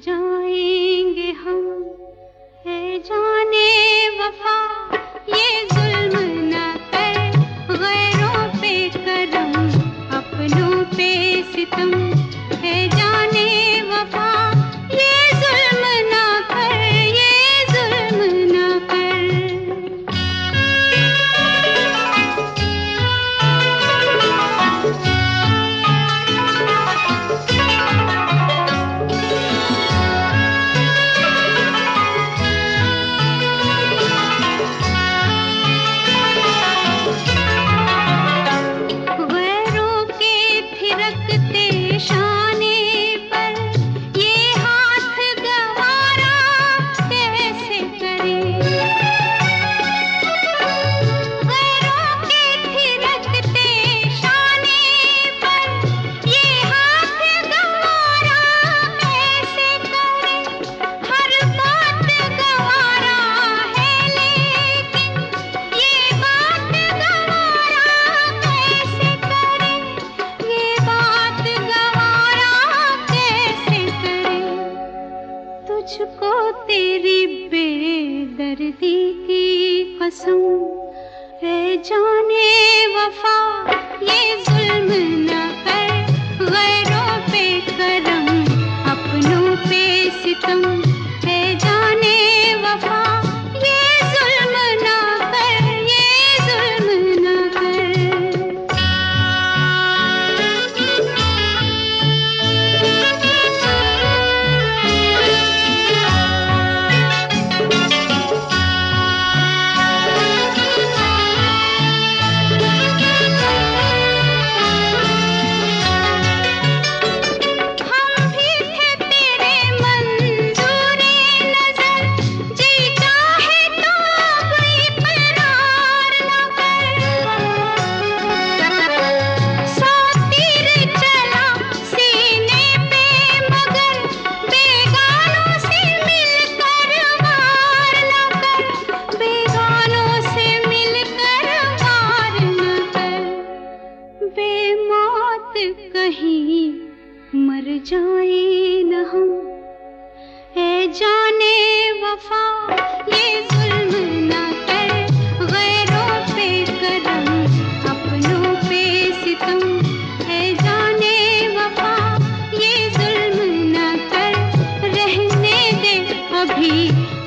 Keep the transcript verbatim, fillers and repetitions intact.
जाएंगे हम, है जाने वफा ये जुल्म न कर, गैरों पे करम अपनों पे सितम, है जाने वफा ये जुल्म न कर, ये जुल्म न कर। तुझको तेरी बेदर्दी की कसम, है जाने वफा ये जुल्म न कर, गैरों पे करम अपनों पे सितम, है जाने वफा ये जुल्म न कर, ये जुल्म न कर। कहीं मर जाए न हम, है जाने वफा ये जुल्म न कर, गैरों पे करम अपनों पे सितम, है जाने वफा ये जुल्म न कर, रहने दे अभी